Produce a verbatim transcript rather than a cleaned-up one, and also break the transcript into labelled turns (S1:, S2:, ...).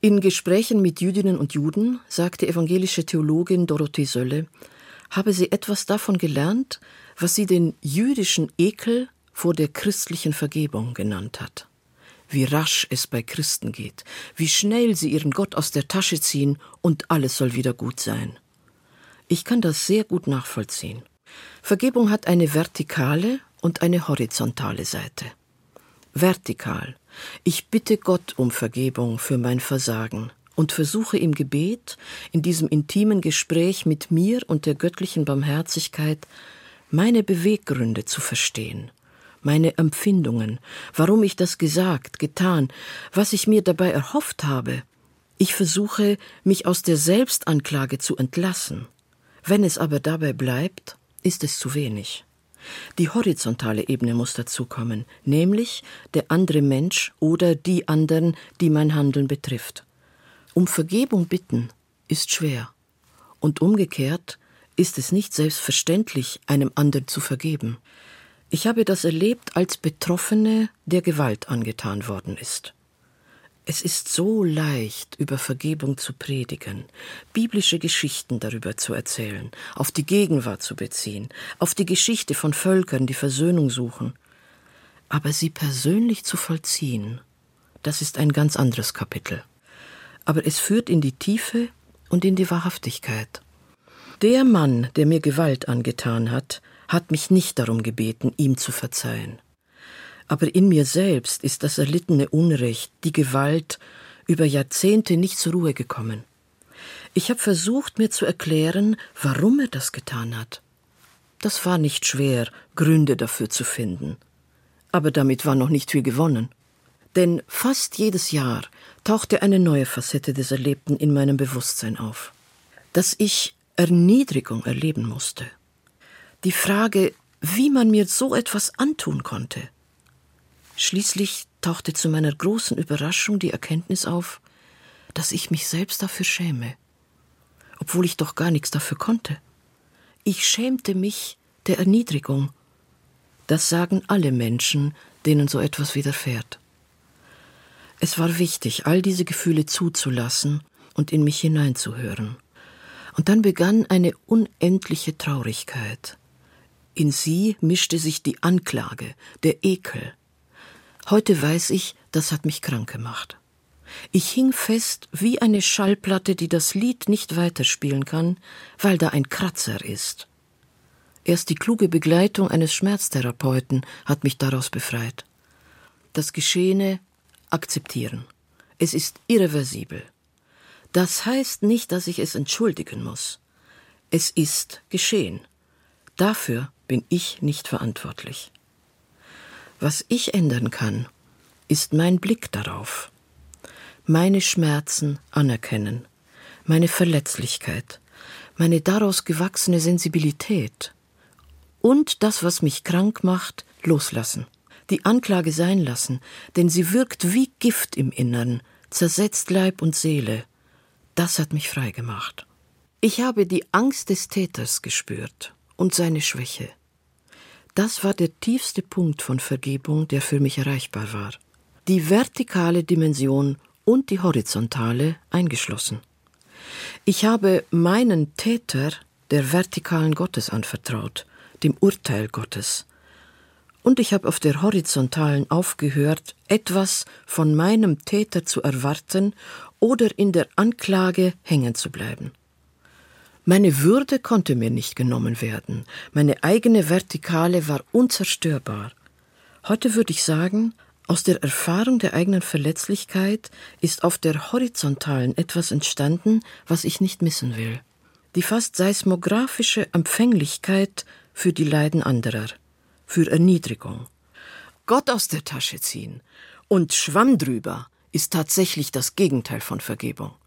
S1: In Gesprächen mit Jüdinnen und Juden sagt die evangelische Theologin Dorothee Sölle, habe sie etwas davon gelernt, was sie den jüdischen Ekel vor der christlichen Vergebung genannt hat. Wie rasch es bei Christen geht, wie schnell sie ihren Gott aus der Tasche ziehen und alles soll wieder gut sein. Ich kann das sehr gut nachvollziehen. Vergebung hat eine vertikale und eine horizontale Seite. Vertikal. Ich bitte Gott um Vergebung für mein Versagen und versuche im Gebet, in diesem intimen Gespräch mit mir und der göttlichen Barmherzigkeit, meine Beweggründe zu verstehen, meine Empfindungen, warum ich das gesagt, getan, was ich mir dabei erhofft habe. Ich versuche, mich aus der Selbstanklage zu entlassen. Wenn es aber dabei bleibt, ist es zu wenig. Die horizontale Ebene muss dazukommen, nämlich der andere Mensch oder die anderen, die mein Handeln betrifft. Um Vergebung bitten ist schwer. Und umgekehrt ist es nicht selbstverständlich, einem anderen zu vergeben. Ich habe das erlebt als Betroffene, der Gewalt angetan worden ist. Es ist so leicht, über Vergebung zu predigen, biblische Geschichten darüber zu erzählen, auf die Gegenwart zu beziehen, auf die Geschichte von Völkern, die Versöhnung suchen. Aber sie persönlich zu vollziehen, das ist ein ganz anderes Kapitel. Aber es führt in die Tiefe und in die Wahrhaftigkeit. Der Mann, der mir Gewalt angetan hat, hat mich nicht darum gebeten, ihm zu verzeihen. Aber in mir selbst ist das erlittene Unrecht, die Gewalt, über Jahrzehnte nicht zur Ruhe gekommen. Ich habe versucht, mir zu erklären, warum er das getan hat. Das war nicht schwer, Gründe dafür zu finden. Aber damit war noch nicht viel gewonnen. Denn fast jedes Jahr tauchte eine neue Facette des Erlebten in meinem Bewusstsein auf. Dass ich Erniedrigung erleben musste. Die Frage, wie man mir so etwas antun konnte. Schließlich tauchte zu meiner großen Überraschung die Erkenntnis auf, dass ich mich selbst dafür schäme, obwohl ich doch gar nichts dafür konnte. Ich schämte mich der Erniedrigung. Das sagen alle Menschen, denen so etwas widerfährt. Es war wichtig, all diese Gefühle zuzulassen und in mich hineinzuhören. Und dann begann eine unendliche Traurigkeit. In sie mischte sich die Anklage, der Ekel. Heute weiß ich, das hat mich krank gemacht. Ich hing fest wie eine Schallplatte, die das Lied nicht weiterspielen kann, weil da ein Kratzer ist. Erst die kluge Begleitung eines Schmerztherapeuten hat mich daraus befreit. Das Geschehene akzeptieren. Es ist irreversibel. Das heißt nicht, dass ich es entschuldigen muss. Es ist geschehen. Dafür bin ich nicht verantwortlich. Was ich ändern kann, ist mein Blick darauf. Meine Schmerzen anerkennen, meine Verletzlichkeit, meine daraus gewachsene Sensibilität und das, was mich krank macht, loslassen. Die Anklage sein lassen, denn sie wirkt wie Gift im Innern, zersetzt Leib und Seele. Das hat mich frei gemacht. Ich habe die Angst des Täters gespürt und seine Schwäche. Das war der tiefste Punkt von Vergebung, der für mich erreichbar war. Die vertikale Dimension und die horizontale eingeschlossen. Ich habe meinen Täter der vertikalen Gottes anvertraut, dem Urteil Gottes. Und ich habe auf der horizontalen aufgehört, etwas von meinem Täter zu erwarten oder in der Anklage hängen zu bleiben. Meine Würde konnte mir nicht genommen werden. Meine eigene Vertikale war unzerstörbar. Heute würde ich sagen, aus der Erfahrung der eigenen Verletzlichkeit ist auf der horizontalen etwas entstanden, was ich nicht missen will. Die fast seismografische Empfänglichkeit für die Leiden anderer, für Erniedrigung. Gott aus der Tasche ziehen und Schwamm drüber ist tatsächlich das Gegenteil von Vergebung.